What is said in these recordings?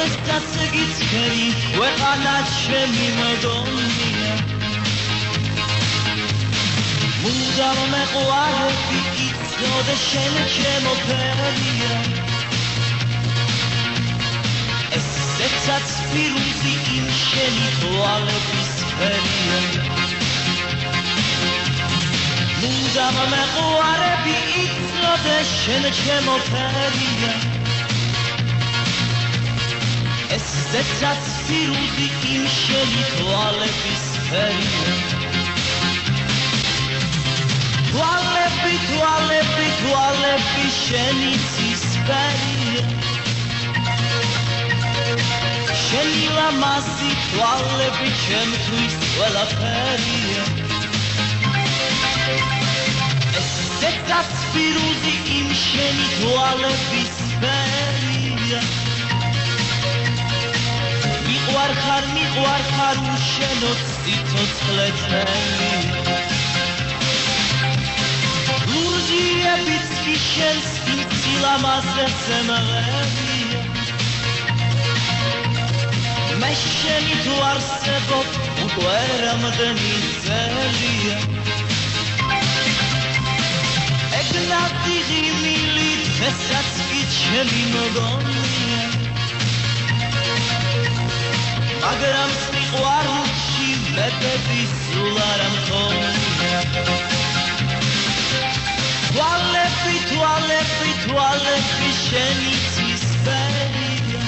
როდესაც გიცქერი ქვეყანა ჩემი მგონია მუდამ მეყვარები იცოდე შენ ჩემო ფერია ესეცაც ფირუზი იმ შენი თვალების ფერია მუდამ მეყვარები იცოდე შენ ჩემო ფერია ესეცაც ფირუზი იმ შენი თვალების ფერია თვალები, თვალები, თვალები შენი ცისფერია შენი ლამაზი თვალები ჩემთვის ყველაფერია ესეცაც ფირუზი იმ შენი თვალების ფერია მიყვარხარ უშენო ციცოცხლე წელი ლურჯიებიც კი შენს იმ სილამაზეს ემღებია მე შენი თუ არსებობ უკვე რამდენი წელია ეგნატი ღიმილი დღესაც კი ჩემი მგონია მაგრამ სიყვარულში მეფები სულ არ ამხონია თვალები, თვალები, თვალები შენი ცისფერია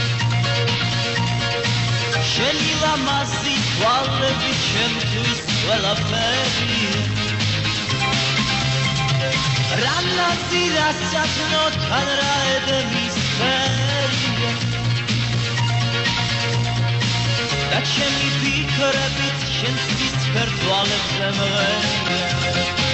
შენი ლამაზი თვალები ჩემთვის ყველაფერია რანაზი რასაცნობთან რა ედმის ფერია და ჩემი ფიქრებით შენ ცისფერ თვალებს ემღერია